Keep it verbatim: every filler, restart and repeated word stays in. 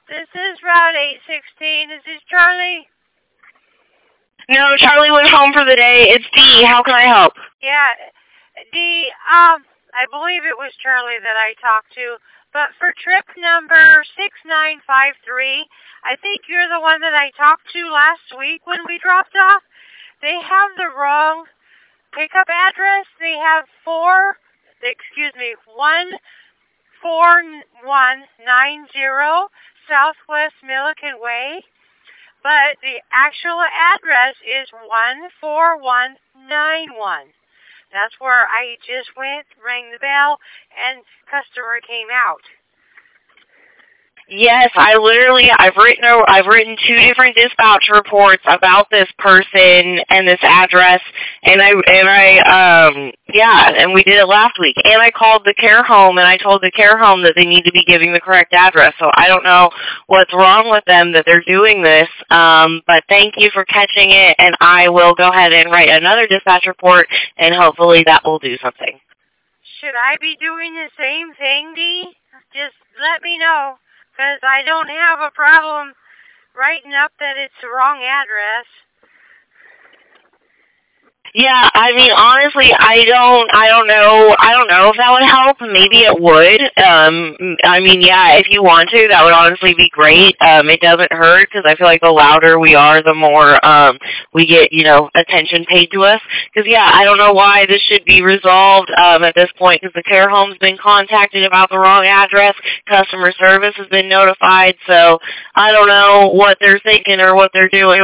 This is Route eight sixteen. Is this Charlie? No, Charlie went home for the day. It's Dee. How can I help? Yeah. The, um, I believe it was Charlie that I talked to. But for trip number six nine five three, I think you're the one that I talked to last week when we dropped off. They have the wrong pickup address. They have four, excuse me, one four one nine zero Southwest Milliken Way. But the actual address is one four one nine one. That's where I just went, rang the bell, and customer came out. Yes, I literally, I've written, I've written two different dispatch reports about this person and this address, and I, and I, um, yeah, and we did it last week. And I called the care home, and I told the care home that they need to be giving the correct address. So I don't know what's wrong with them that they're doing this, um, but thank you for catching it, and I will go ahead and write another dispatch report, and hopefully that will do something. Should I be doing the same thing, Dee? Just let me know. Because I don't have a problem writing up that it's the wrong address. Yeah, I mean, honestly, I don't, I don't know, I don't know if that would help. Maybe it would. Um, I mean, yeah, if you want to, that would honestly be great. Um, it doesn't hurt because I feel like the louder we are, the more um we get, you know, attention paid to us. Because yeah, I don't know why this should be resolved um at this point because the care home's been contacted about the wrong address. Customer service has been notified, so I don't know what they're thinking or what they're doing.